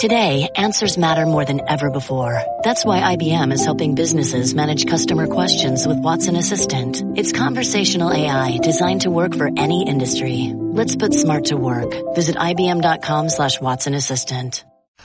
Today, answers matter more than ever before. That's why IBM is helping businesses manage customer questions with Watson Assistant. It's conversational AI designed to work for any industry. Let's put smart to work. Visit IBM.com/Watson Assistant.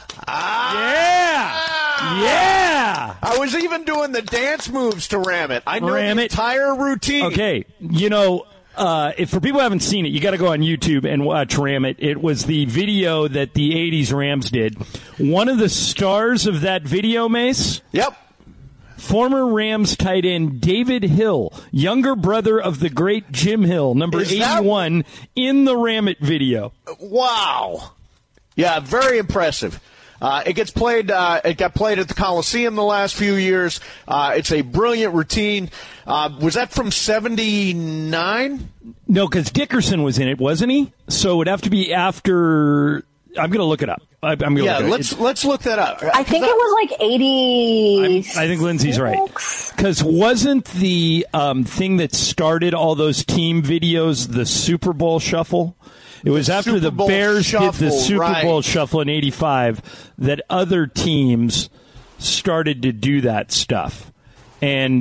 Yeah! I was even doing the dance moves to Ram It. I know the entire routine. Okay, if for people who haven't seen it, you got to go on YouTube and watch Ram It. It was the video that the 80s Rams did. One of the stars of that video, Mace? Yep. Former Rams tight end David Hill, younger brother of the great Jim Hill, number 81, in the Ram It video. Wow. Yeah, very impressive. It gets played. It got played at the Coliseum the last few years. It's a brilliant routine. Was that from '79? No, because Dickerson was in it, wasn't he? So it would have to be after. I'm going to look it up. I'm going to look it up. Let's look that up. I think it was like 80. I think Lindsay's right. Because wasn't the thing that started all those team videos the Super Bowl Shuffle? It was after the Bears did the Super Bowl Shuffle in '85 that other teams started to do that stuff, and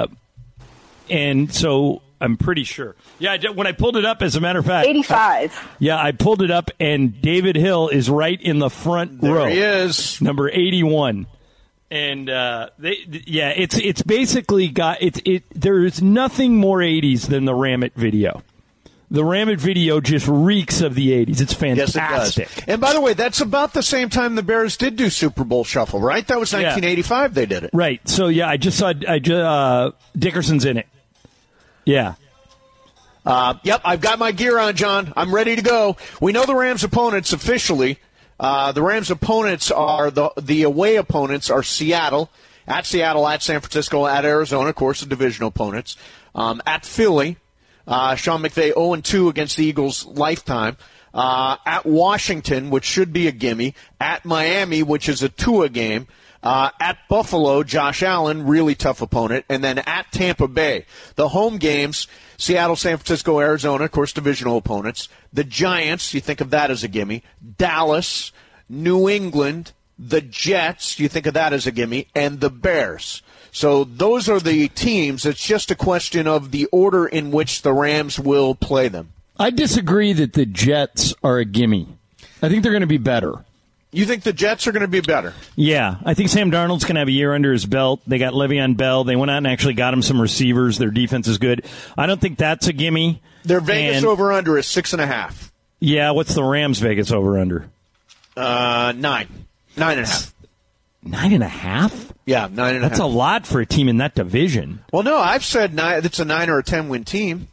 so I'm pretty sure. Yeah, when I pulled it up, as a matter of fact, 85. I pulled it up, and David Hill is right in the front row. There he is, number 81. And it's basically got it. There is nothing more 80s than the Ram It video. The Ram It video just reeks of the 80s. It's fantastic. Yes, it does. And by the way, that's about the same time the Bears did do Super Bowl Shuffle, right? That was 1985 they did it. Right. So, I just saw Dickerson's in it. Yeah. Yep, I've got my gear on, John. I'm ready to go. We know the Rams' opponents officially. The Rams' opponents are the away opponents are Seattle, at San Francisco, at Arizona, of course, the divisional opponents, at Philly. Sean McVay 0-2 against the Eagles lifetime. At Washington, which should be a gimme. At Miami, which is a Tua game. At Buffalo, Josh Allen, really tough opponent. And then at Tampa Bay. The home games, Seattle, San Francisco, Arizona, of course, divisional opponents. The Giants, you think of that as a gimme. Dallas, New England, the Jets, you think of that as a gimme. And the Bears. So those are the teams. It's just a question of the order in which the Rams will play them. I disagree that the Jets are a gimme. I think they're going to be better. You think the Jets are going to be better? Yeah. I think Sam Darnold's going to have a year under his belt. They got Le'Veon Bell. They went out and actually got him some receivers. Their defense is good. I don't think that's a gimme. Their Vegas over-under is 6.5. Yeah, what's the Rams' Vegas over-under? 9. 9.5. 9.5? Yeah, 9.5. That's a lot for a team in that division. Well, no, I've said it's a 9 or a 10 win team.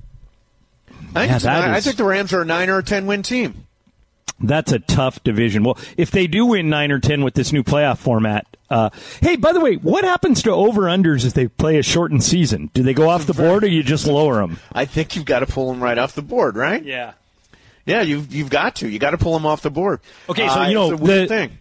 I think the Rams are a 9 or a 10 win team. That's a tough division. Well, if they do win 9 or 10 with this new playoff format, hey, by the way, what happens to over-unders if they play a shortened season? Do they go off the board or you just lower them? I think you've got to pull them right off the board, right? Yeah. Yeah, you've got to. You got to pull them off the board. Okay, so it's a weird thing.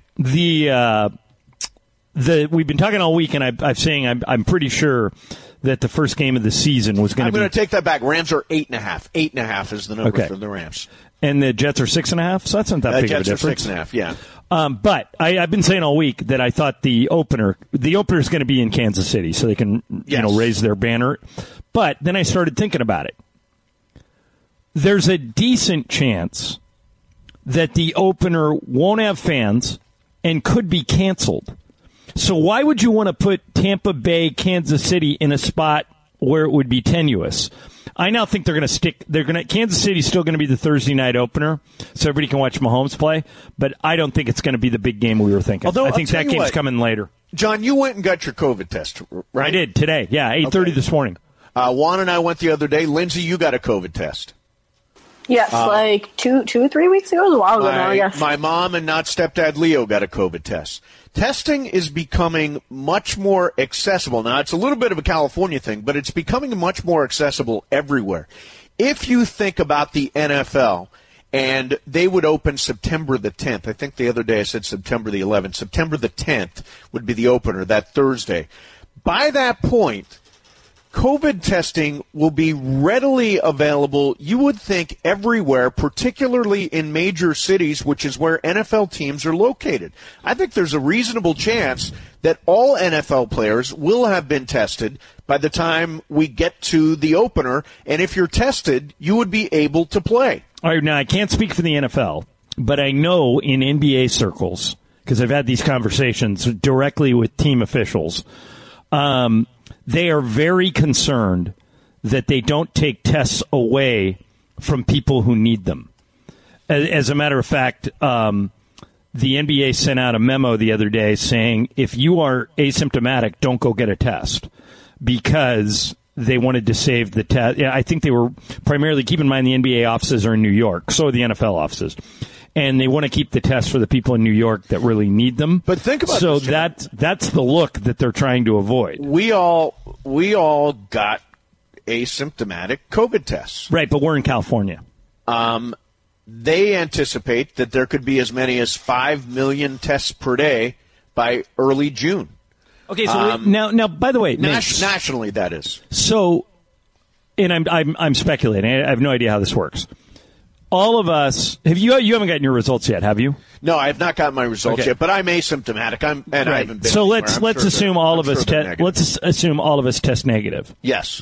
We've been talking all week, and I'm saying I'm pretty sure that the first game of the season was going to be. I'm going to take that back. Rams are 8.5. 8.5 is the number for the Rams. And the Jets are 6.5, so that's not that big of a difference. Jets are 6.5, yeah. But I've been saying all week that I thought the opener is going to be in Kansas City, so they can raise their banner. But then I started thinking about it. There's a decent chance that the opener won't have fans and could be canceled. So why would you want to put Tampa Bay, Kansas City in a spot where it would be tenuous? I now think they're going to stick. Kansas City's still going to be the Thursday night opener, so everybody can watch Mahomes play. But I don't think it's going to be the big game we were thinking. Although, I think that game's coming later. John, you went and got your COVID test, right? I did today. Yeah, 8:30 this morning. Juan and I went the other day. Lindsay, you got a COVID test. Yes, like 2 or 3 weeks ago. It was a while ago now, I guess. My mom and not stepdad Leo got a COVID test. Testing is becoming much more accessible. Now, it's a little bit of a California thing, but it's becoming much more accessible everywhere. If you think about the NFL, and they would open September the 10th. I think the other day I said September the 11th. September the 10th would be the opener, that Thursday. By that point, COVID testing will be readily available, you would think, everywhere, particularly in major cities, which is where NFL teams are located. I think there's a reasonable chance that all NFL players will have been tested by the time we get to the opener, and if you're tested, you would be able to play. All right, now I can't speak for the NFL, but I know in NBA circles, because I've had these conversations directly with team officials, they are very concerned that they don't take tests away from people who need them. As a matter of fact, the NBA sent out a memo the other day saying if you are asymptomatic, don't go get a test, because they wanted to save the test. I think they were primarily, keep in mind the NBA offices are in New York, so are the NFL offices. And they want to keep the tests for the people in New York that really need them. But think about so this, that's the look that they're trying to avoid. We all got asymptomatic COVID tests. Right, but we're in California. They anticipate that there could be as many as 5 million tests per day by early June. Okay, so now, by the way, nationally, that is. So, and I'm speculating. I have no idea how this works. All of us, you haven't gotten your results yet, have you? No, I have not gotten my results yet, but I'm asymptomatic. I haven't been. So let's assume all of us test negative. Yes.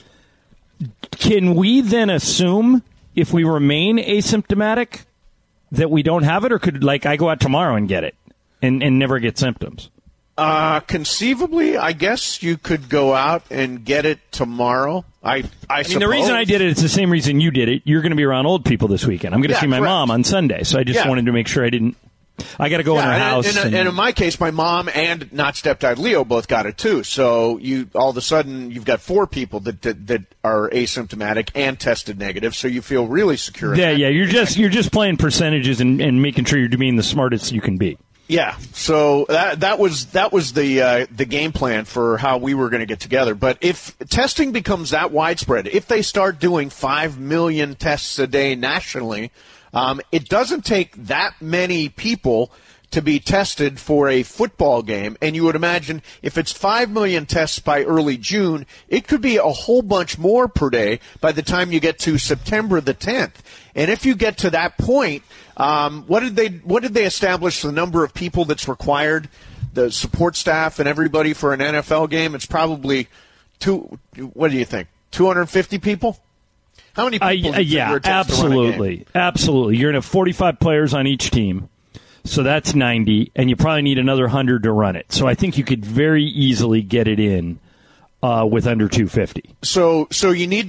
Can we then assume if we remain asymptomatic that we don't have it, or could I go out tomorrow and get it and never get symptoms? Conceivably, I guess you could go out and get it tomorrow. I mean, the reason I did it's the same reason you did it. You're going to be around old people this weekend. I'm going to see my mom on Sunday, so I just wanted to make sure I got to go in her house. And in my case, my mom and not stepdad Leo both got it too. So you all of a sudden you've got 4 people that are asymptomatic and tested negative. So you feel really secure. Yeah. You're just playing percentages and making sure you're being the smartest you can be. Yeah, so that was the game plan for how we were going to get together. But if testing becomes that widespread, if they start doing 5 million tests a day nationally, it doesn't take that many people to be tested for a football game. And you would imagine if it's 5 million tests by early June, it could be a whole bunch more per day by the time you get to September the 10th. And if you get to that point, what did they establish the number of people that's required, the support staff and everybody for an NFL game? It's probably what do you think? 250 people? How many people? Absolutely. You're going to have 45 players on each team. So that's 90, and you probably need another 100 to run it. So I think you could very easily get it in with under 250. So you need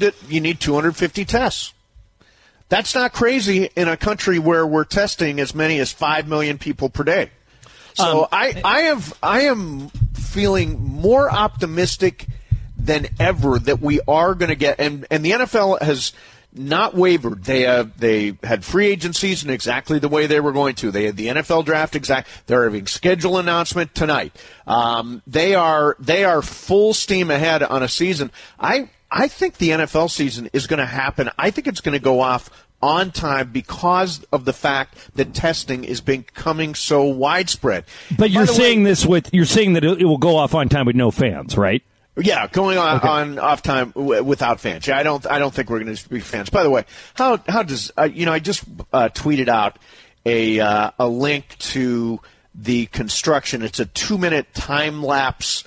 250 tests. That's not crazy in a country where we're testing as many as 5 million people per day. So I am feeling more optimistic than ever that we are going to get, and the NFL has not wavered. They had free agent season exactly the way they were going to. They had the NFL draft They're having schedule announcement tonight. They are full steam ahead on a season. I think the NFL season is going to happen. I think it's going to go off on time because of the fact that testing is becoming so widespread. But you're saying that it will go off on time with no fans, right? Yeah, going on off time without fans. Yeah, I don't think we're going to be fans. By the way, how does I just tweeted out a link to the construction. It's a 2-minute time lapse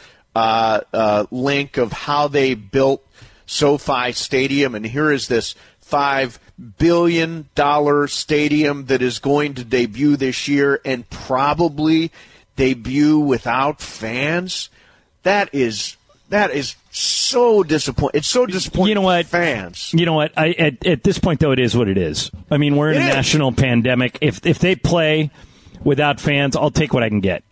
link of how they built SoFi Stadium, and here is this $5 billion stadium that is going to debut this year and probably debut without fans. That is so disappointing. It's so disappointing. You know what? Fans. You know what? At this point, though, it is what it is. I mean, we're in a national pandemic. If they play without fans, I'll take what I can get.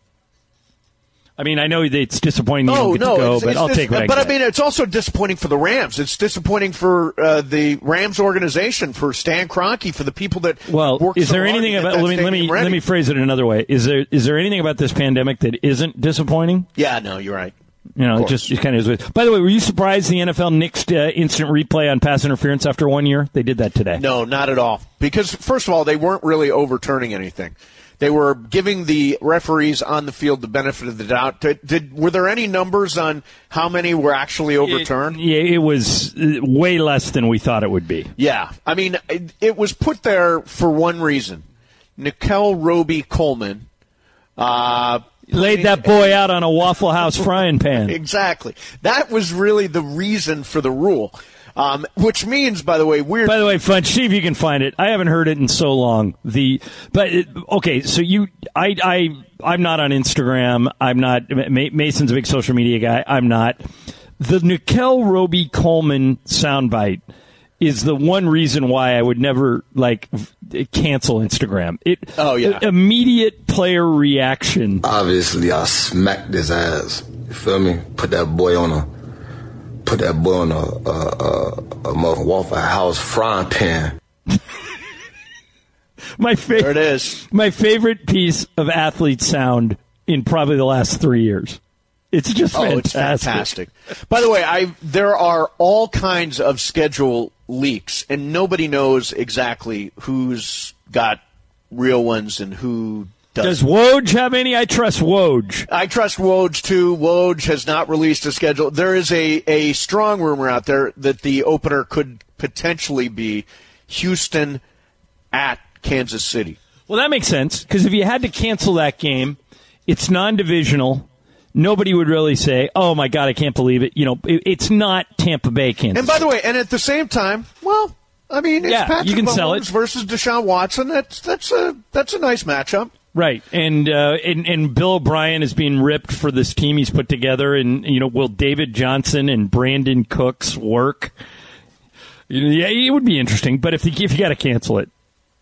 I mean, I know that it's disappointing you don't get to go, but I'll take what I can get. But, I mean, it's also disappointing for the Rams. It's disappointing for the Rams organization, for Stan Kroenke, for the people that work is so there hard anything to get about that let me phrase it another way. Is there anything about this pandemic that isn't disappointing? Yeah, no, you're right. You know, it just kind of is. By the way, were you surprised the NFL nixed instant replay on pass interference after 1 year? They did that today. No, not at all. Because, first of all, they weren't really overturning anything. They were giving the referees on the field the benefit of the doubt. Were there any numbers on how many were actually overturned? It was way less than we thought it would be. Yeah. I mean, it was put there for one reason. Nickel Roby Coleman laid that boy out on a Waffle House frying pan. Exactly. That was really the reason for the rule. Which means, by the way, Funch, see if you can find it. I haven't heard it in so long. Okay, so I'm not on Instagram. I'm not. Mason's a big social media guy. I'm not. The Nickel Roby Coleman soundbite is the one reason why I would never cancel Instagram. Immediate player reaction. Obviously, I smacked his ass. You feel me? Put that boy on a Waffle House frying pan. There it is. My favorite piece of athlete sound in probably the last 3 years. It's just fantastic. It's fantastic. By the way, there are all kinds of schedule leaks, and nobody knows exactly who's got real ones and who doesn't. Does Woj have any? I trust Woj. I trust Woj, too. Woj has not released a schedule. There is a strong rumor out there that the opener could potentially be Houston at Kansas City. Well, that makes sense, because if you had to cancel that game, it's non-divisional. Nobody would really say, oh, my God, I can't believe it. It's not Tampa Bay, Kansas. And by the way, and at the same time, well, I mean, it's Patrick you can Mahomes sell it. versus Deshaun Watson. That's a nice matchup. Right, and Bill O'Brien is being ripped for this team he's put together, and will David Johnson and Brandon Cooks work? Yeah, it would be interesting, but if you got to cancel it,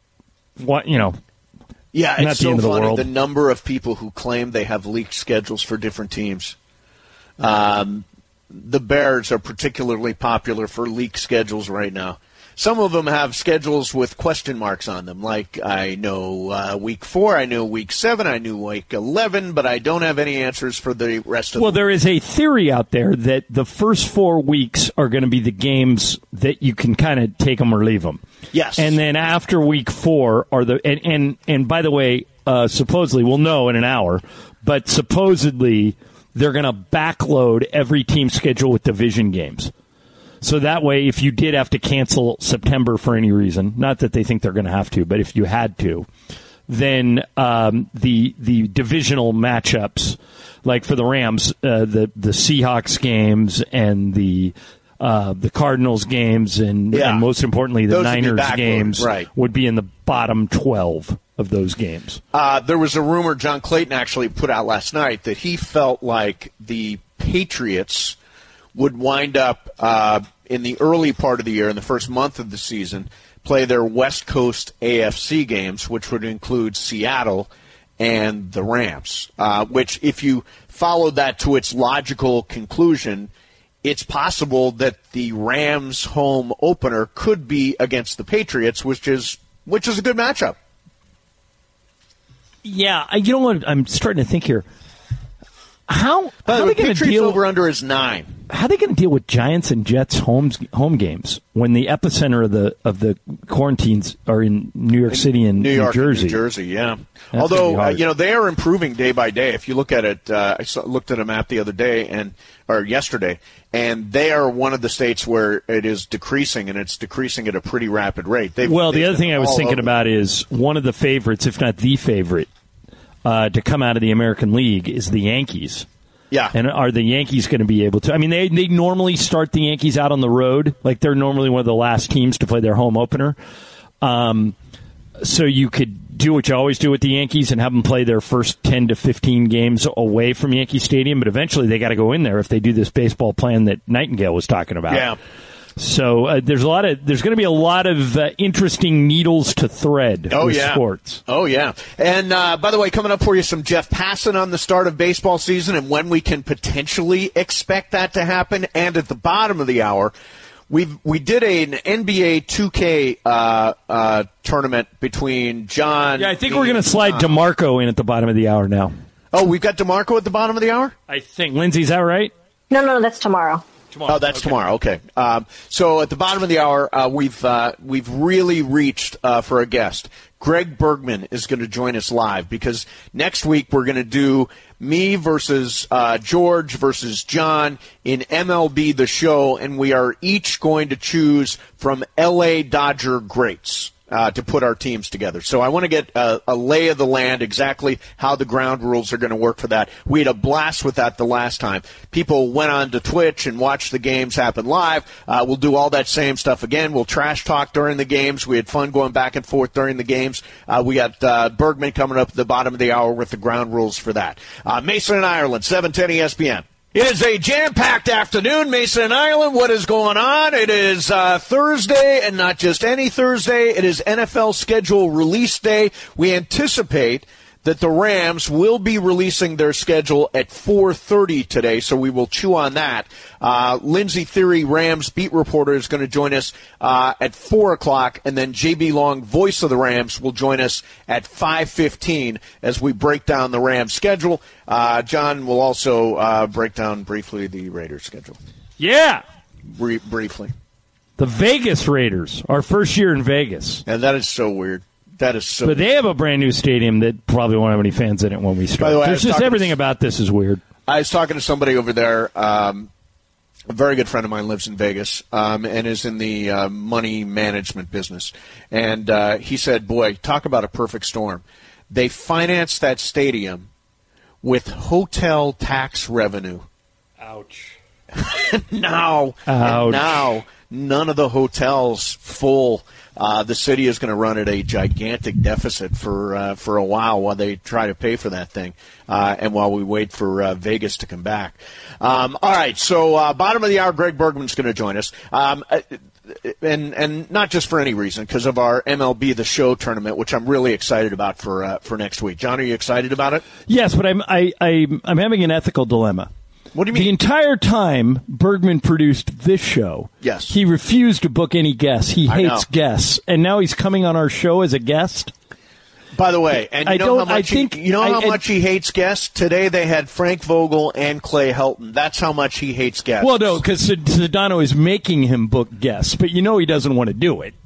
Yeah, not it's the so end of the funny, world. the number of people who claim they have leaked schedules for different teams. The Bears are particularly popular for leaked schedules right now. Some of them have schedules with question marks on them, like I know week 4, I know week 7, I knew week 11, but I don't have any answers for the rest of them. Well, there is a theory out there that the first 4 weeks are going to be the games that you can kind of take them or leave them. Yes. And then after week 4 are and by the way, supposedly, we'll know in an hour, but supposedly they're going to backload every team's schedule with division games. So that way, if you did have to cancel September for any reason, not that they think they're going to have to, but if you had to, then the divisional matchups, like for the Rams, the Seahawks games and the Cardinals games and most importantly the Niners games would be in the bottom 12 of those games. There was a rumor John Clayton actually put out last night that he felt like the Patriots would wind up in the early part of the year, in the first month of the season, play their West Coast AFC games, which would include Seattle and the Rams, which if you followed that to its logical conclusion, it's possible that the Rams home opener could be against the Patriots, which is a good matchup. Yeah, you know what? I'm starting to think here. How are they going to deal? Over-under is 9. How are they going to deal with Giants and Jets home games when the epicenter of the quarantines are in New York City and New York, Jersey? New Jersey, yeah. That's Although they are improving day by day. If you look at it, I looked at a map the other day or yesterday, and they are one of the states where it is decreasing, and it's decreasing at a pretty rapid rate. The other thing I was thinking about is one of the favorites, if not the favorite, to come out of the American League is the Yankees. Yeah. And are the Yankees going to be able to? I mean, they normally start the Yankees out on the road. Like, they're normally one of the last teams to play their home opener. So you could do what you always do with the Yankees and have them play their first 10 to 15 games away from Yankee Stadium. But eventually they got to go in there if they do this baseball plan that Nightingale was talking about. Yeah. So there's going to be a lot of interesting needles to thread with sports. Oh, yeah. And by the way, coming up for you, some Jeff Passan on the start of baseball season and when we can potentially expect that to happen. And at the bottom of the hour, we did an NBA 2K tournament between John. Yeah, I think we're going to slide DeMarco in at the bottom of the hour now. Oh, we've got DeMarco at the bottom of the hour? I think. Lindsay, is that right? No, that's tomorrow. Tomorrow. Oh, that's tomorrow. Okay. So at the bottom of the hour, we've really reached for a guest. Greg Bergman is going to join us live because next week we're going to do me versus George versus John in MLB The Show, and we are each going to choose from L.A. Dodger greats to put our teams together. So I want to get a lay of the land, exactly how the ground rules are going to work for that. We had a blast with that the last time. People went on to Twitch and watched the games happen live. We'll do all that same stuff again. We'll trash talk during the games. We had fun going back and forth during the games. We got Bergman coming up at the bottom of the hour with the ground rules for that. Mason and Ireland, 710 ESPN. It is a jam-packed afternoon, Mason and Ireland. What is going on? It is Thursday, and not just any Thursday. It is NFL schedule release day. We anticipate that the Rams will be releasing their schedule at 4:30 today, so we will chew on that. Lindsey Theory, Rams beat reporter, is going to join us at 4 o'clock, and then J.B. Long, voice of the Rams, will join us at 5:15 as we break down the Rams schedule. John will also break down briefly the Raiders schedule. Yeah. Briefly. The Vegas Raiders, our first year in Vegas. And that is so weird. That is so. But they have a brand new stadium that probably won't have any fans in it when we start. By the way, there's just everything about this is weird. I was talking to somebody over there. A very good friend of mine lives in Vegas and is in the money management business. And he said, boy, talk about a perfect storm. They financed that stadium with hotel tax revenue. Ouch. Now, none of the hotels full. The city is going to run at a gigantic deficit for a while they try to pay for that thing, and while we wait for Vegas to come back. All right, so bottom of the hour, Greg Bergman's going to join us, and not just for any reason, because of our MLB The Show tournament, which I'm really excited about for next week. John, are you excited about it? Yes, but I'm having an ethical dilemma. What do you mean? The entire time Bergman produced this show, yes, he refused to book any guests. He hates guests, and now he's coming on our show as a guest. By the way, and you know how much he hates guests? Today they had Frank Vogel and Clay Helton. That's how much he hates guests. Well, no, because Sedano is making him book guests, but you know he doesn't want to do it.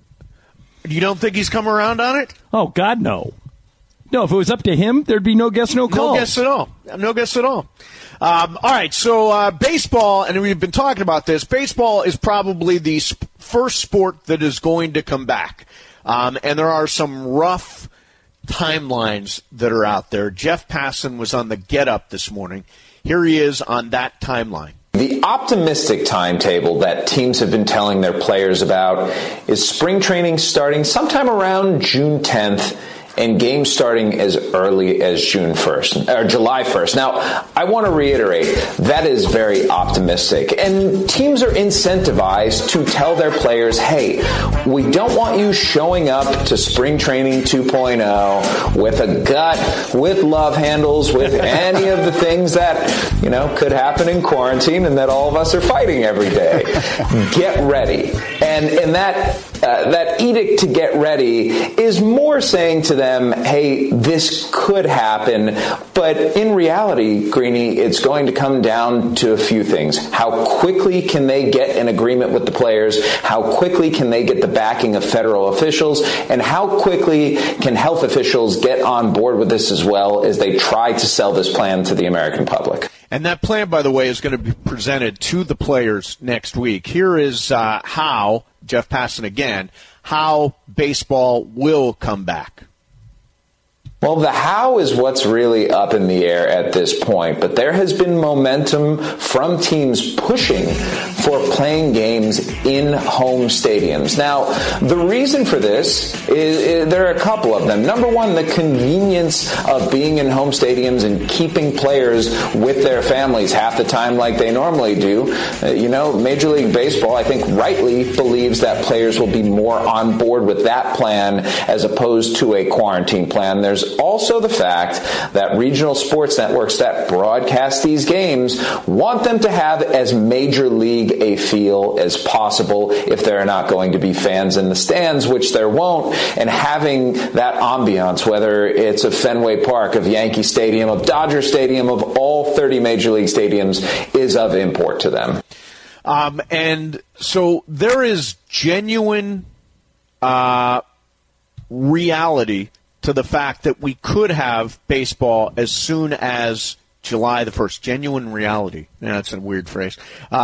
You don't think he's come around on it? Oh, God, no. No, if it was up to him, there'd be no guests, no calls. No guests at all. No guests at all. All right, so baseball, and we've been talking about this, baseball is probably the first sport that is going to come back. And there are some rough timelines that are out there. Jeff Passan was on the Get Up this morning. Here he is on that timeline. The optimistic timetable that teams have been telling their players about is spring training starting sometime around June 10th. And games starting as early as June 1st, or July 1st. Now, I want to reiterate, that is very optimistic. And teams are incentivized to tell their players, hey, we don't want you showing up to spring training 2.0 with a gut, with love handles, with any of the things that, could happen in quarantine and that all of us are fighting every day. Get ready. And that edict to get ready is more saying to them, hey, this could happen, but in reality, Greeny, it's going to come down to a few things. How quickly can they get an agreement with the players? How quickly can they get the backing of federal officials? And how quickly can health officials get on board with this as well as they try to sell this plan to the American public? And that plan, by the way, is going to be presented to the players next week. Here is how, Jeff Passan again, how baseball will come back. Well, the how is what's really up in the air at this point, but there has been momentum from teams pushing for playing games in home stadiums. Now, the reason for this is there are a couple of them. Number one, the convenience of being in home stadiums and keeping players with their families half the time like they normally do. Major League Baseball, I think, rightly believes that players will be more on board with that plan as opposed to a quarantine plan. There's also the fact that regional sports networks that broadcast these games want them to have as major league a feel as possible if there are not going to be fans in the stands, which there won't, and having that ambiance, whether it's of Fenway Park, of Yankee Stadium, of Dodger Stadium, of all 30 major league stadiums, is of import to them. And so there is genuine reality to the fact that we could have baseball as soon as July the 1st. Genuine reality. Yeah, that's a weird phrase.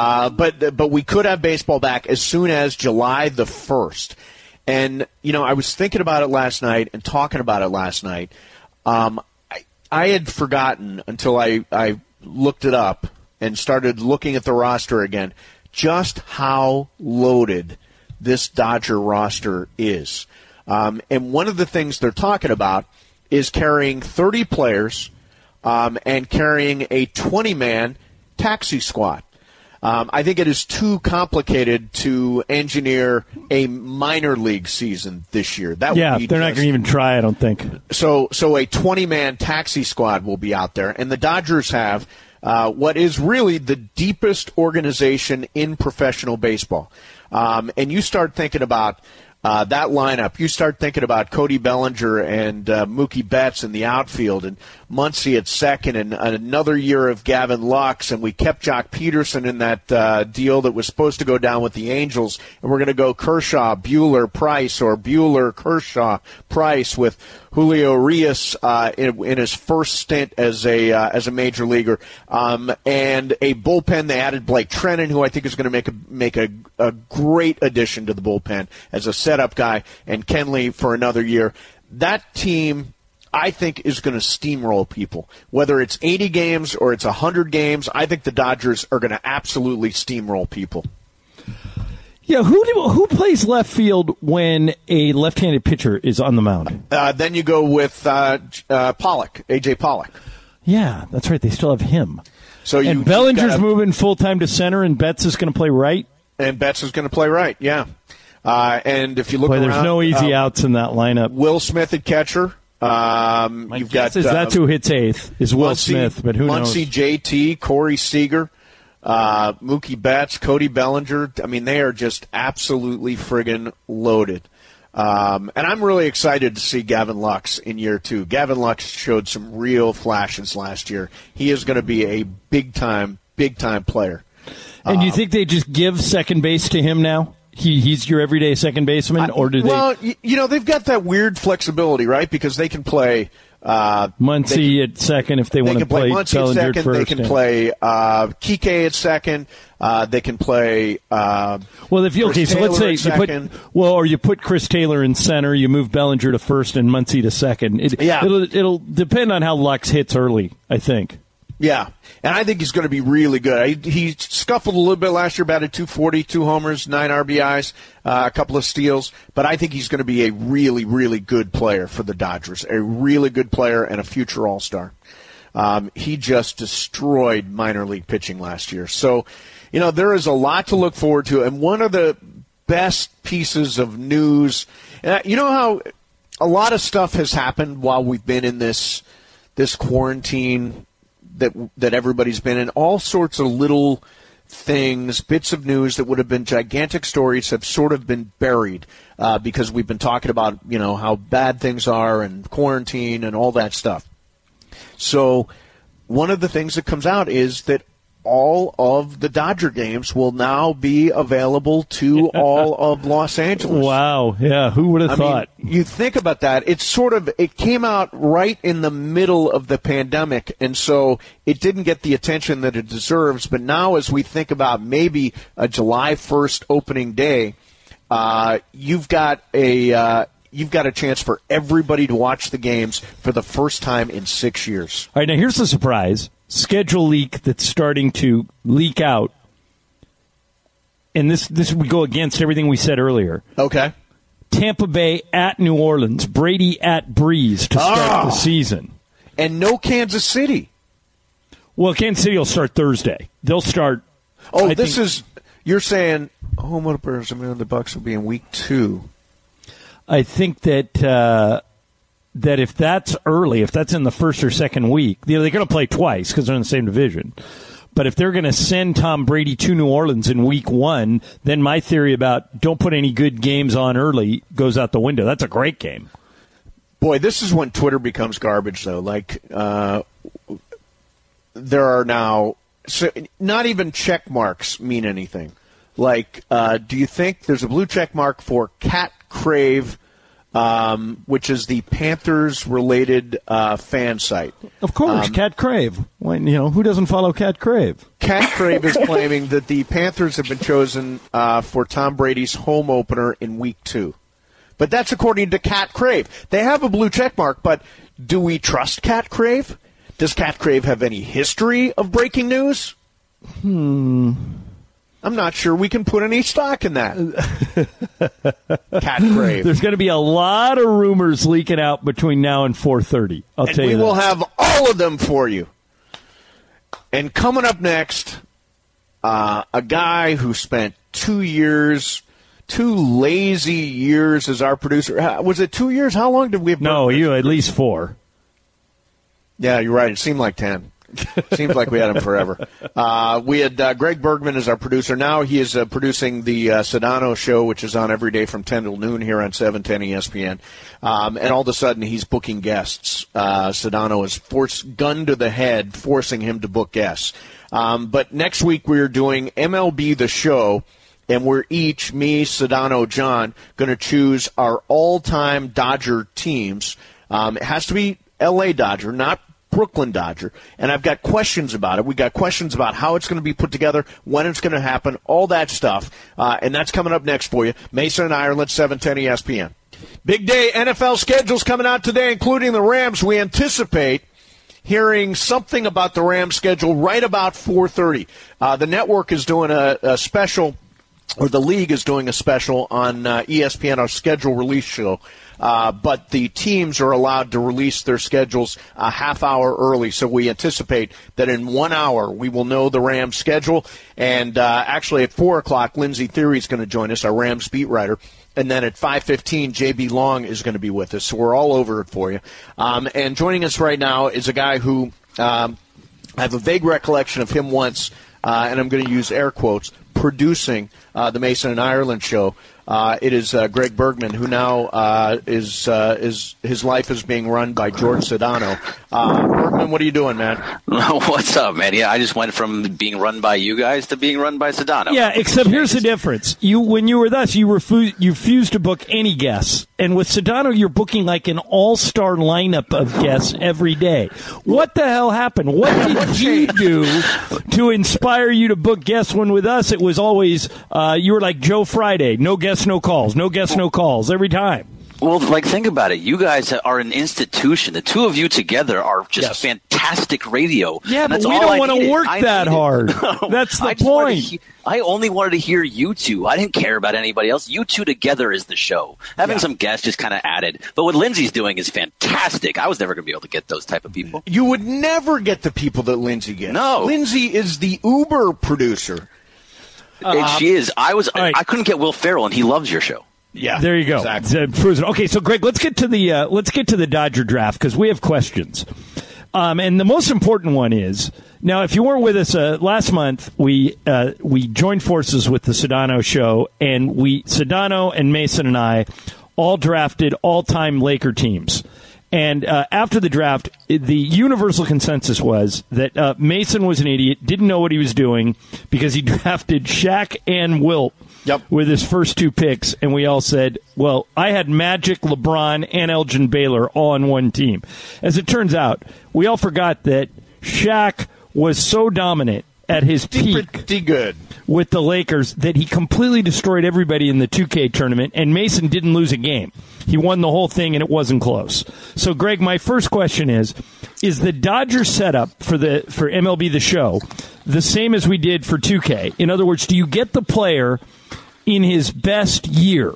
But we could have baseball back as soon as July the 1st. And, I was thinking about it last night and talking about it last night. I had forgotten until I looked it up and started looking at the roster again just how loaded this Dodger roster is. And one of the things they're talking about is carrying 30 players and carrying a 20-man taxi squad. I think it is too complicated to engineer a minor league season this year. They're not going to even try, I don't think. So a 20-man taxi squad will be out there, and the Dodgers have what is really the deepest organization in professional baseball. And you start thinking about that lineup. You start thinking about Cody Bellinger and Mookie Betts in the outfield, and Muncy at second, and another year of Gavin Lux, and we kept Jock Peterson in that deal that was supposed to go down with the Angels, and we're going to go Kershaw, Buehler, Price, or Buehler, Kershaw, Price, with Julio Urias in his first stint as a major leaguer, and a bullpen. They added Blake Treinen, who I think is going to make a great addition to the bullpen as a setup guy, and Kenley for another year. That team, I think, is going to steamroll people. Whether it's 80 games or it's 100 games, I think the Dodgers are going to absolutely steamroll people. Yeah, who plays left field when a left-handed pitcher is on the mound? Then you go with Pollock, A.J. Pollock. Yeah, that's right. They still have him. And Bellinger's moving full-time to center, and Betts is going to play right? And Betts is going to play right, yeah. And if you look around, there's no easy outs in that lineup. Will Smith at catcher. You've got that's who hits eighth is Will Smith, but who knows? Muncy, JT, Corey Seager, Mookie Betts, Cody Bellinger. I mean, they are just absolutely friggin' loaded. And I'm really excited to see Gavin Lux in year two. Gavin Lux showed some real flashes last year. He is going to be a big time player. And you think they just give second base to him now? He's your everyday second baseman, or do they? Well, they've got that weird flexibility, right? Because they can play Muncy at second if they want to play Bellinger at first. They can play Kike at second. They can play. You put Chris Taylor in center. You move Bellinger to first and Muncy to second. It'll depend on how Lux hits early, I think. Yeah, and I think he's going to be really good. He scuffled a little bit last year, batted .240, 2 homers, 9 RBIs, a couple of steals, but I think he's going to be a really, really good player for the Dodgers, a really good player and a future All-Star. He just destroyed minor league pitching last year. So, there is a lot to look forward to, and one of the best pieces of news, and you know how a lot of stuff has happened while we've been in this quarantine that everybody's been in. All sorts of little things, bits of news that would have been gigantic stories have sort of been buried because we've been talking about, how bad things are and quarantine and all that stuff. So one of the things that comes out is that all of the Dodger games will now be available to all of Los Angeles. Wow. Yeah. Who would have thought? You think about that. It came out right in the middle of the pandemic, and so it didn't get the attention that it deserves. But now as we think about maybe a July 1st opening day, you've got a chance for everybody to watch the games for the first time in 6 years. All right, now here's the surprise. Schedule leak that's starting to leak out. And this would go against everything we said earlier. Okay. Tampa Bay at New Orleans. Brady at Breeze to start the season. And no Kansas City. Well, Kansas City will start Thursday. They'll start. You're saying home openers, the Bucs will be in week 2. I think that if that's early, if that's in the first or second week, they're going to play twice because they're in the same division. But if they're going to send Tom Brady to New Orleans in week 1, then my theory about don't put any good games on early goes out the window. That's a great game. Boy, this is when Twitter becomes garbage, though. There are now So not even check marks mean anything. Like, do you think there's a blue check mark for Cat Crave, which is the Panthers-related fan site? Of course, Cat Crave. When, who doesn't follow Cat Crave? Cat Crave is claiming that the Panthers have been chosen for Tom Brady's home opener in Week 2. But that's according to Cat Crave. They have a blue check mark, but do we trust Cat Crave? Does Cat Crave have any history of breaking news? I'm not sure we can put any stock in that. Cat Crave. There's going to be a lot of rumors leaking out between now and 4:30. I'll tell you that. We will have all of them for you. And coming up next, a guy who spent 2 lazy years as our producer. Was it 2 years? How long did we have? No, you at least 4. Yeah, you're right. It seemed like 10. Seems like we had him forever. We had Greg Bergman as our producer. Now he is producing the Sedano Show, which is on every day from 10 till noon here on 710 ESPN. And all of a sudden, he's booking guests. Sedano is gun to the head, forcing him to book guests. But next week, we're doing MLB The Show, and we're each, me, Sedano, John, going to choose our all-time Dodger teams. It has to be L.A. Dodger, not Brooklyn Dodger, and I've got questions about it. We got questions about how it's going to be put together, when it's going to happen, all that stuff, and that's coming up next for you. Mason and Ireland, 710 ESPN. Big day NFL schedules coming out today, including the Rams. We anticipate hearing something about the Rams schedule right about 4:30. The network is doing a special, or the league is doing a special on ESPN, our schedule release show. But the teams are allowed to release their schedules a half hour early, so we anticipate that in 1 hour we will know the Rams schedule. And actually at 4 o'clock, Lindsey Theory is going to join us, our Rams beat writer. And then at 5:15, J.B. Long is going to be with us, so we're all over it for you. And joining us right now is a guy who I have a vague recollection of him once, and I'm going to use air quotes, producing the Mason and Ireland show. It is Greg Bergman, who now is his life is being run by George Sedano. Bergman, what are you doing, man? What's up, man? Yeah, I just went from being run by you guys to being run by Sedano. Yeah, except here's the difference. When you were with us, you refused to book any guests. And with Sedano, you're booking like an all-star lineup of guests every day. What the hell happened? What did you do to inspire you to book guests when with us it was always, you were like Joe Friday, no guests, no calls, no guests, no calls, every time. Well, think about it. You guys are an institution. The two of you together are just fantastic radio. Yeah, but we don't want to work that hard. That's the point. I only wanted to hear you two. I didn't care about anybody else. You two together is the show. Having some guests just kind of added. But what Lindsay's doing is fantastic. I was never going to be able to get those type of people. You would never get the people that Lindsay gets. No. Lindsay is the Uber producer. She is. I couldn't get Will Ferrell, and he loves your show. Yeah, there you go. Exactly. Okay, so Greg, let's get to the Dodger draft because we have questions. And the most important one is, now, if you weren't with us last month, we joined forces with the Sedano show, and Sedano and Mason and I all drafted all-time Laker teams. And after the draft, the universal consensus was that Mason was an idiot, didn't know what he was doing because he drafted Shaq and Wilt with his first 2 picks. And we all said, well, I had Magic, LeBron, and Elgin Baylor all on one team. As it turns out, we all forgot that Shaq was so dominant at his peak pretty good with the Lakers that he completely destroyed everybody in the 2K tournament, and Mason didn't lose a game. He won the whole thing, and it wasn't close. So, Greg, my first question is the Dodger setup for MLB The Show the same as we did for 2K? In other words, do you get the player in his best year?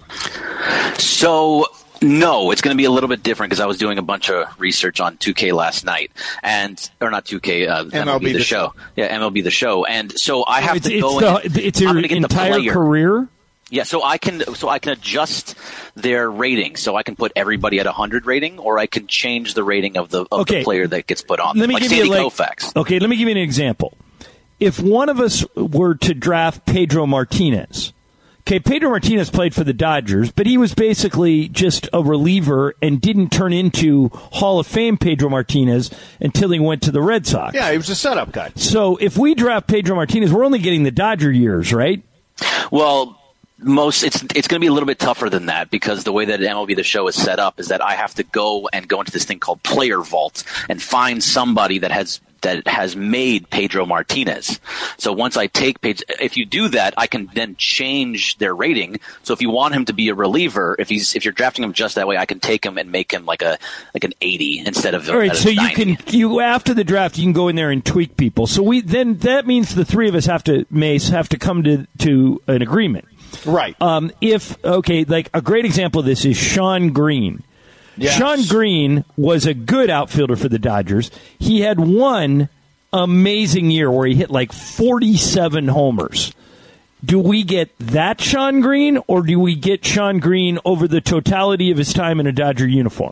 So, no, it's going to be a little bit different because I was doing a bunch of research on 2K last night, or not 2K, MLB The Show. Yeah, MLB The Show. And so I have to go it's your entire career? Yeah, so I can adjust their rating. So I can put everybody at 100 rating, or I can change the rating of the player that gets put on. Let me like give Sandy you Koufax. Okay, let me give you an example. If one of us were to draft Pedro Martinez, Okay, Pedro Martinez played for the Dodgers, but he was basically just a reliever and didn't turn into Hall of Fame Pedro Martinez until he went to the Red Sox. Yeah, he was a setup guy. So if we draft Pedro Martinez, we're only getting the Dodger years, right? Well, it's going to be a little bit tougher than that because the way that MLB The Show is set up is that I have to go into this thing called Player Vault and find somebody that has made Pedro Martinez. So once I take if you do that, I can then change their rating. So if you want him to be a reliever, if you're drafting him just that way, I can take him and make him like an 80 instead of all right. So 90. you after the draft, you can go in there and tweak people. So that means the three of us have to come to an agreement. Right. Like a great example of this is Shawn Green. Yes. Shawn Green was a good outfielder for the Dodgers. He had one amazing year where he hit like 47 homers. Do we get that Shawn Green, or do we get Shawn Green over the totality of his time in a Dodger uniform?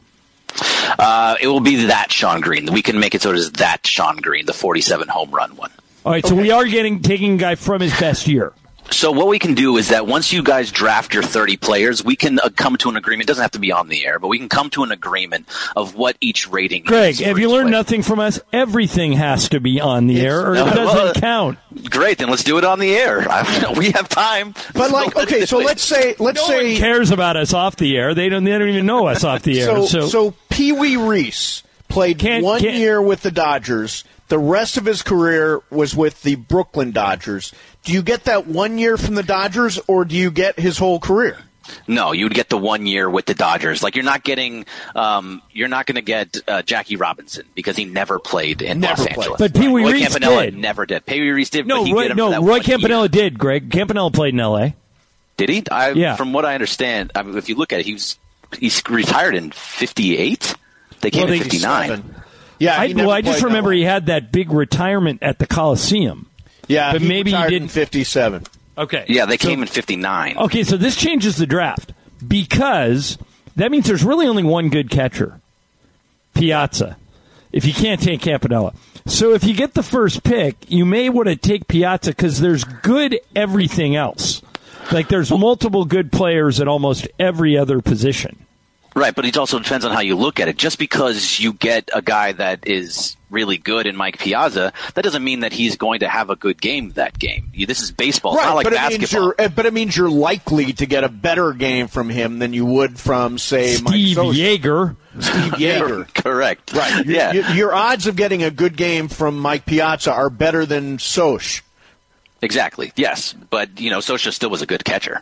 It will be that Shawn Green. We can make it so it is that Shawn Green, the 47 home run one. All right, so we are taking a guy from his best year. So what we can do is that once you guys draft your 30 players, we can come to an agreement. It doesn't have to be on the air, but we can come to an agreement of what each rating Greg, is. have you learned nothing from us? Everything has to be on the air, or it doesn't count. Great, then let's do it on the air. We have time. But let's say no one cares about us off the air. They don't even know us off the air. So Pee Wee Reese played 1 year with the Dodgers. The rest of his career was with the Brooklyn Dodgers. Do you get that 1 year from the Dodgers, or do you get his whole career? No, you would get the 1 year with the Dodgers. Like you're not going to get Jackie Robinson because he never played in Los Angeles. But Pee Wee Reese Campanella did. Never did. Pee Wee Reese did. No, but Roy Campanella did. Greg Campanella played in L.A. Did he? Yeah. From what I understand, if you look at it, he's retired in 58. They came in 59. Yeah, I just remember he had that big retirement at the Coliseum. Yeah, but maybe he didn't. In 57. Okay. Yeah, they came in 59. Okay, so this changes the draft because that means there's really only one good catcher, Piazza, if you can't take Campanella. So if you get the first pick, you may want to take Piazza because there's good everything else. Like there's multiple good players at almost every other position. Right, but it also depends on how you look at it. Just because you get a guy that is really good in Mike Piazza, that doesn't mean that he's going to have a good game that game. This is baseball. It's not like basketball. But it means you're likely to get a better game from him than you would from, say, Steve Yeager. Steve Yeager. Correct. Right. Your odds of getting a good game from Mike Piazza are better than Soch. Exactly, yes. But, Socha still was a good catcher.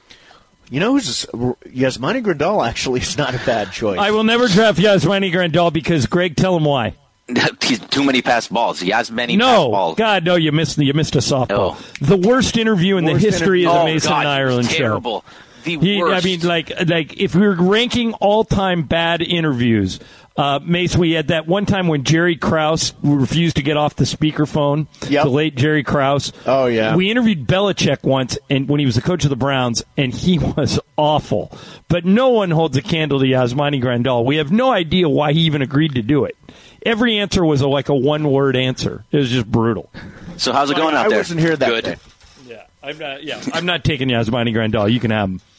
Yasmani Grandal actually is not a bad choice. I will never draft Yasmani Grandal because, Greg, tell him why. He's too many pass balls. Yasmani pass balls. God, no, you missed a softball. Oh. The worst interview in the history of the Mason and Ireland terrible. show. The worst. I mean, like if we were ranking all-time bad interviews, Mace, we had that one time when Jerry Krause refused to get off the speakerphone. Yep. The late Jerry Krause. Oh, yeah. We interviewed Belichick once, and when he was the coach of the Browns, and he was awful. But no one holds a candle to Yasmani Grandal. We have no idea why he even agreed to do it. Every answer was like a one-word answer. It was just brutal. So how's it going out there? I wasn't here that Good. day. I'm not taking Yasmani Grandal. You can have him.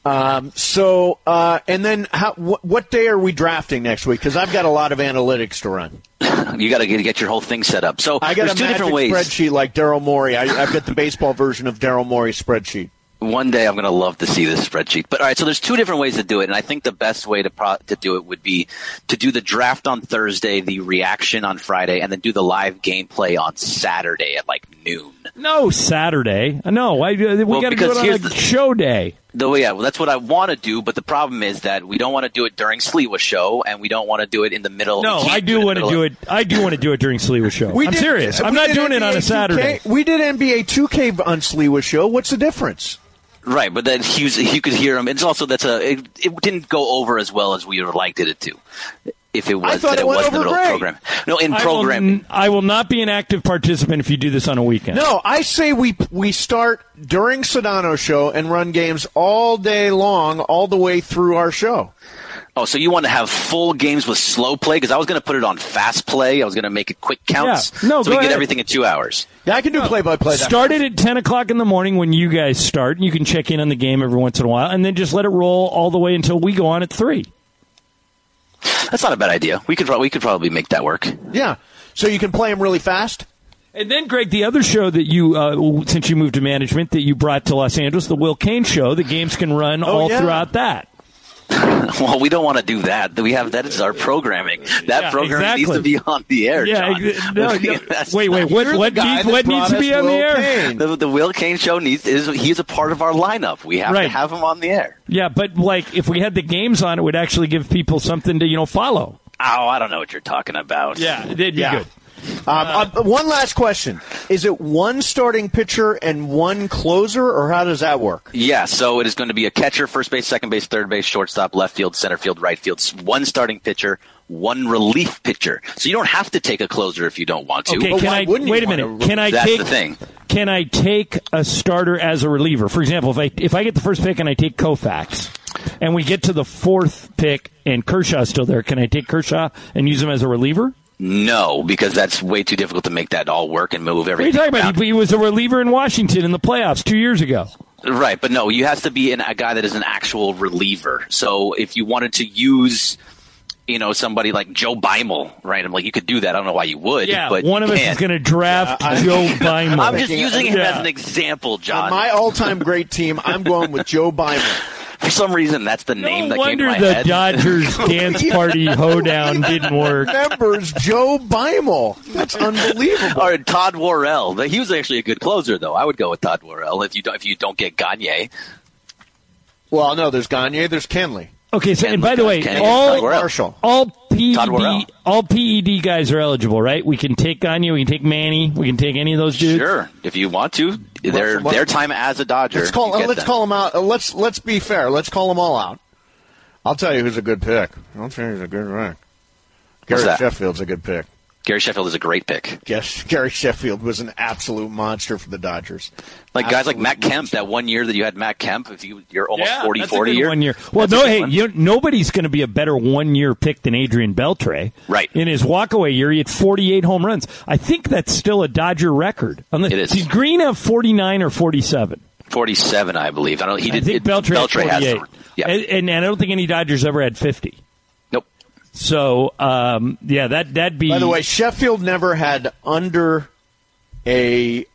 And then what day are we drafting next week? Because I've got a lot of analytics to run. You got to get your whole thing set up. So I got there's a two different ways. Spreadsheet like Daryl Morey. I've got the baseball version of Daryl Morey's spreadsheet. One day I'm going to love to see this spreadsheet. But all right, so there's two different ways to do it, and I think the best way to do it would be to do the draft on Thursday, the reaction on Friday, and then do the live gameplay on Saturday at like noon. No, Saturday. No, we got to do it on a show day. That's what I want to do, but the problem is that we don't want to do it during Sliwa's show, and we don't want to do it in the middle. No, I do want to do it. I do want to do it during Sliwa's show. I'm serious. I'm not doing it on a Saturday. We did NBA 2K on Sliwa's show. What's the difference? Right, but then you could hear him. It's also it didn't go over as well as we would have liked it to. If it was that it was in the middle of program. No, in programming. I will not be an active participant if you do this on a weekend. No, I say we start during Sedano's show and run games all day long, all the way through our show. Oh, so you want to have full games with slow play? Because I was going to put it on fast play. I was going to make it quick counts. Yeah. No, so we can ahead. get everything in 2 hours. Yeah, I can do play-by-play. Start it at 10 o'clock in the morning when you guys start. You can check in on the game every once in a while, and then just let it roll all the way until we go on at 3. That's not a bad idea. We could probably make that work. Yeah. So you can play them really fast? And then, Greg, the other show that you, since you moved to management, that you brought to Los Angeles, the Will Kane Show, the games can run throughout that. Well, we don't want to do that. That is our programming. That program needs to be on the air, John. Wait. What needs to be on the air? The Will Kane Show he's a part of our lineup. We have to have him on the air. Yeah, but if we had the games on, it would actually give people something to follow. Oh, I don't know what you're talking about. Yeah, it'd be good. One last question. Is it one starting pitcher and one closer, or how does that work? Yeah, so it is going to be a catcher, first base, second base, third base, shortstop, left field, center field, right field. One starting pitcher, one relief pitcher. So you don't have to take a closer if you don't want to. Okay, wait a minute. That's the thing. Can I take a starter as a reliever? For example, if I get the first pick and I take Koufax, and we get to the 4th pick and Kershaw's still there, can I take Kershaw and use him as a reliever? No, because that's way too difficult to make that all work and move everything. What are you talking about? He was a reliever in Washington in the playoffs 2 years ago. Right, but no, you have to be a guy that is an actual reliever. So if you wanted to use, somebody like Joe Beimel, right? You could do that. I don't know why you would. Yeah, but one of us is going to draft Joe Beimel. I'm just using him as an example, John. On my all-time great team, I'm going with Joe Beimel. For some reason, that's the name that came to my head. No wonder the Dodgers dance party hoedown didn't work. Remembers Joe Beimel. That's unbelievable. Or Todd Worrell. He was actually a good closer, though. I would go with Todd Worrell if you don't get Gagne. Well, no, there's Gagne, there's Kenley. Okay, so and by the way, all PED guys are eligible, right? We can take Gagne, we can take Manny, we can take any of those dudes. Sure, if you want to. Their time as a Dodger. Let's call them out. Let's be fair. Let's call them all out. I'll tell you who's a good pick. I'll tell you who's a good pick. Gary Sheffield's a good pick. Gary Sheffield is a great pick. Yes, Gary Sheffield was an absolute monster for the Dodgers. Guys like Matt Kemp, that 1 year that you had Matt Kemp, if you're almost 40 year. 1 year. Well, nobody's going to be a better 1 year pick than Adrian Beltre. Right. In his walkaway year, he had 48 home runs. I think that's still a Dodger record. It is. Did Green have 49 or 47? 47, I believe. I think Beltre has 48. Yeah. And I don't think any Dodgers ever had 50. Nope. So, that'd be... By the way, Sheffield never had under a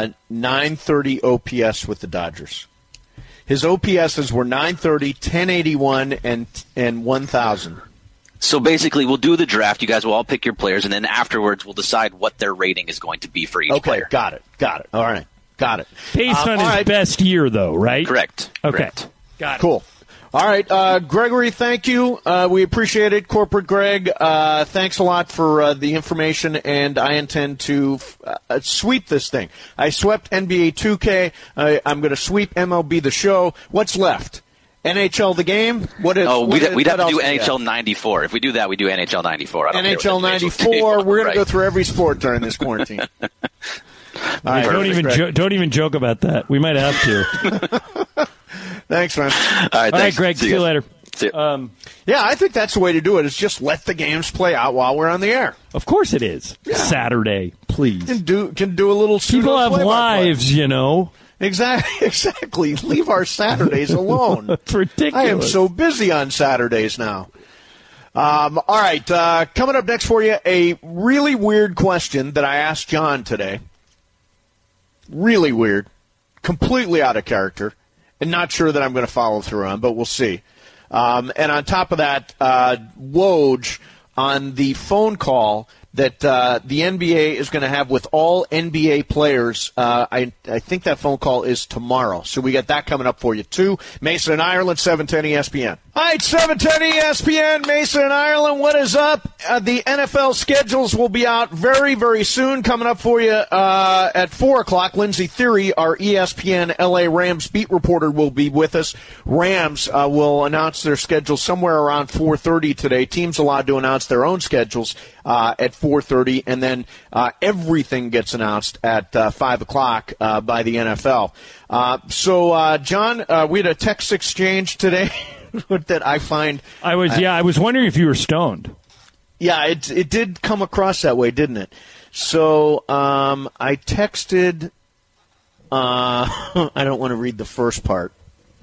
930 OPS with the Dodgers. His OPSs were 930, 1081, and 1,000. So basically, we'll do the draft. You guys will all pick your players, and then afterwards we'll decide what their rating is going to be for each player. Got it. All right. Got it. Based on his best year, though, right? Correct. Okay. Correct. Got it. Cool. All right, Gregory, thank you. We appreciate it. Corporate Greg, thanks a lot for the information, and I intend to sweep this thing. I swept NBA 2K. I'm going to sweep MLB The Show. What's left? NHL The Game? We'd have to do NHL 94. If we do that, we do NHL 94. NHL 94. We're going to go through every sport during this quarantine. All right, don't even joke about that. We might have to. Thanks, man. All right, Greg. See you later. See you. Yeah, I think that's the way to do it, is just let the games play out while we're on the air. Of course it is. Yeah. Saturday, please. Can do a little People have lives, Exactly. Leave our Saturdays alone. It's ridiculous. I am so busy on Saturdays now. All right, coming up next for you, a really weird question that I asked John today. Really weird. Completely out of character. And not sure that I'm going to follow through on, but we'll see. And on top of that, Woj on the phone call that the NBA is going to have with all NBA players. I think that phone call is tomorrow. So we got that coming up for you, too. Mason and Ireland, 710 ESPN. All right, 710 ESPN, Mason and Ireland, what is up? The NFL schedules will be out very, very soon. Coming up for you at 4 o'clock, Lindsey Theory, our ESPN LA Rams beat reporter, will be with us. Rams will announce their schedule somewhere around 4:30 today. Teams allowed to announce their own schedules at 4:30, and then everything gets announced at 5 o'clock by the NFL. So, John, we had a text exchange today. that I find. I was wondering if you were stoned. Yeah, it did come across that way, didn't it? So I texted. I don't want to read the first part.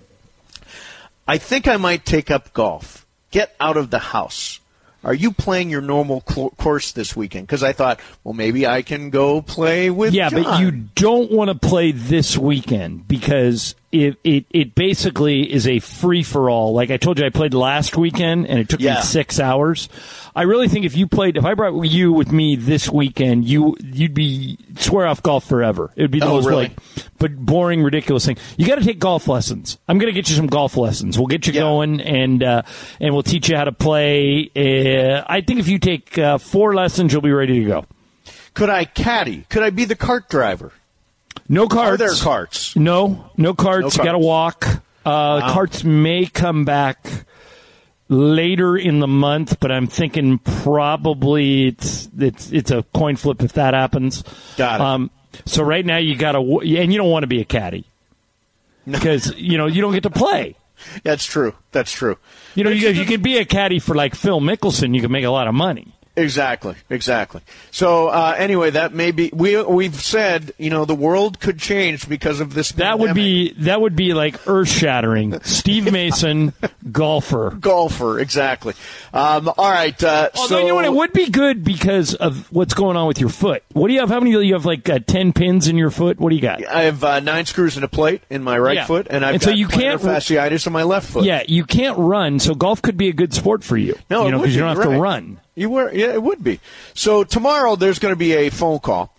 I think I might take up golf. Get out of the house. Are you playing your normal course this weekend? Because I thought, well, maybe I can go play with John. But you don't want to play this weekend because it basically is a free-for-all. Like I told you, I played last weekend, and it took me 6 hours. I really think if I brought you with me this weekend, you'd be swear off golf forever. It would be the most but boring, ridiculous thing. You got to take golf lessons. I'm going to get you some golf lessons. We'll get you going, and we'll teach you how to play. I think if you take 4 lessons, you'll be ready to go. Could I caddy? Could I be the cart driver? No carts. Are there carts? No carts. You got to walk. Carts may come back later in the month, but I'm thinking probably it's a coin flip if that happens. Got it. So right now you got to, and you don't want to be a caddy because you don't get to play. That's true. You could be a caddy for like Phil Mickelson. You can make a lot of money. Exactly. So anyway, that may be we've said the world could change because of this pandemic. That would be like earth shattering. Steve Mason, golfer, exactly. All right. Although you know what, it would be good because of what's going on with your foot. What do you have? How many? You have like 10 pins in your foot. What do you got? I have 9 screws and a plate in my right foot, and I've got plantar fasciitis in my left foot. Yeah, you can't run, so golf could be a good sport for you. No, because you don't have to run. It would be. So tomorrow there's going to be a phone call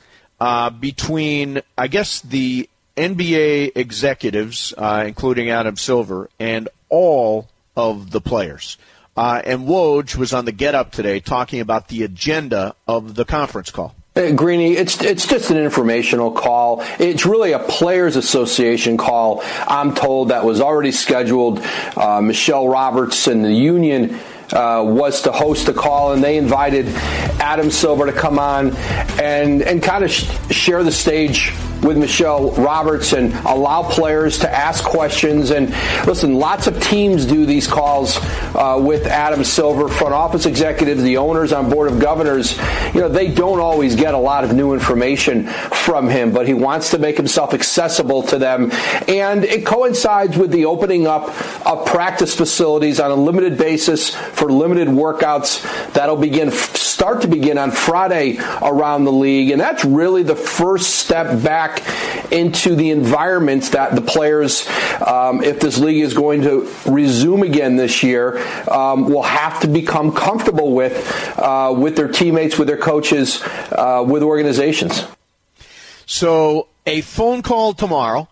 between, I guess, the NBA executives, including Adam Silver, and all of the players. And Woj was on the Get Up today talking about the agenda of the conference call. Greeny, it's just an informational call. It's really a Players Association call, I'm told, that was already scheduled. Michelle Roberts and the union was to host a call, and they invited Adam Silver to come on and kind of share the stage with Michelle Roberts and allow players to ask questions. And listen, lots of teams do these calls with Adam Silver, front office executives, the owners on board of governors. They don't always get a lot of new information from him, but he wants to make himself accessible to them. And it coincides with the opening up of practice facilities on a limited basis for limited workouts. That'll start to begin on Friday around the league. And that's really the first step back into the environment that the players, if this league is going to resume again this year, will have to become comfortable with their teammates, with their coaches, with organizations. So a phone call tomorrow.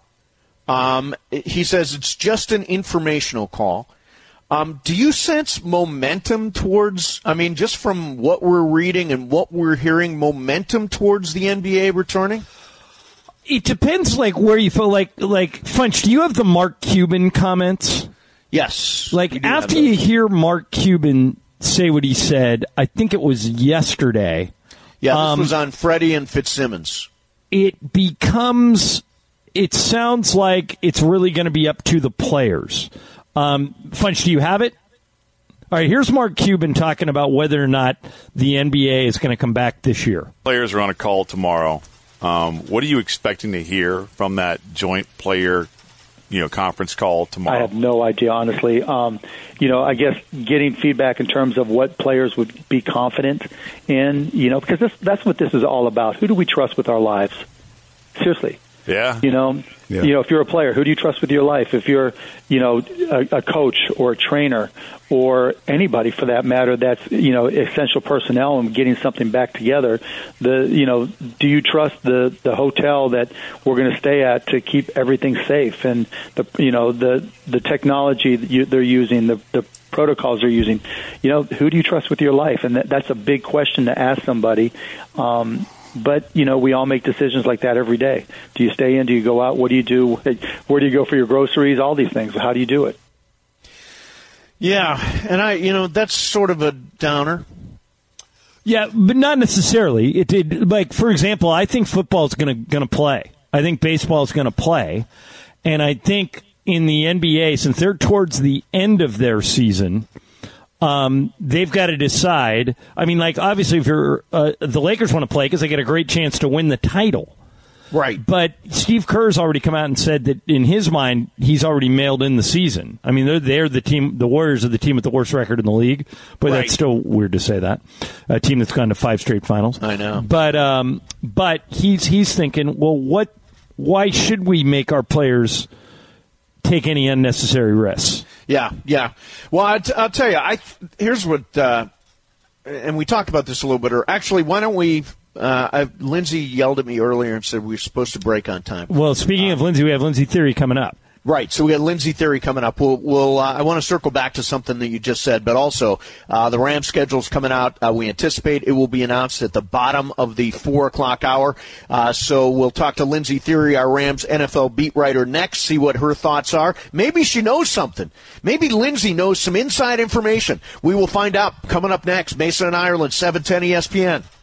He says it's just an informational call. Do you sense momentum towards, just from what we're reading and what we're hearing, momentum towards the NBA returning? It depends, where you feel like Funch, do you have the Mark Cuban comments? Yes. After you hear Mark Cuban say what he said, I think it was yesterday. Yeah, this was on Freddie and Fitzsimmons. It sounds like it's really going to be up to the players. Funch, do you have it? All right, here's Mark Cuban talking about whether or not the NBA is going to come back this year. Players are on a call tomorrow. What are you expecting to hear from that joint player, conference call tomorrow? I have no idea, honestly. I guess getting feedback in terms of what players would be confident in, because that's what this is all about. Who do we trust with our lives? Seriously. Yeah. If you're a player, who do you trust with your life? If you're, a coach or a trainer or anybody for that matter that's, essential personnel and getting something back together, do you trust the hotel that we're going to stay at to keep everything safe? And the technology that they're using, the protocols they're using, who do you trust with your life? And that's a big question to ask somebody. But, we all make decisions like that every day. Do you stay in? Do you go out? What do you do? Where do you go for your groceries? All these things. How do you do it? Yeah, and that's sort of a downer. Yeah, but not necessarily. For example, I think football is going to play. I think baseball is going to play. And I think in the NBA, since they're towards the end of their season, they've got to decide. I mean, like, obviously, if you're the Lakers want to play because they get a great chance to win the title. Right. But Steve Kerr's already come out and said that in his mind, he's already mailed in the season. I mean, they're the team, the Warriors are the team with the worst record in the league, but That's still weird to say that. A team that's gone to 5 straight finals. I know. But he's thinking, well, why should we make our players take any unnecessary risks? Yeah. Well, I'll tell you, here's what, and we talked about this a little bit, or actually, why don't we, Lindsay yelled at me earlier and said we were supposed to break on time. Well, speaking of Lindsay, we have Lindsay Theory coming up. Right, so we got Lindsay Theory coming up. We'll I want to circle back to something that you just said, but also the Rams schedule's coming out. We anticipate it will be announced at the bottom of the 4 o'clock hour. So we'll talk to Lindsay Theory, our Rams NFL beat writer, next, see what her thoughts are. Maybe she knows something. Maybe Lindsay knows some inside information. We will find out coming up next. Mason and Ireland, 710 ESPN.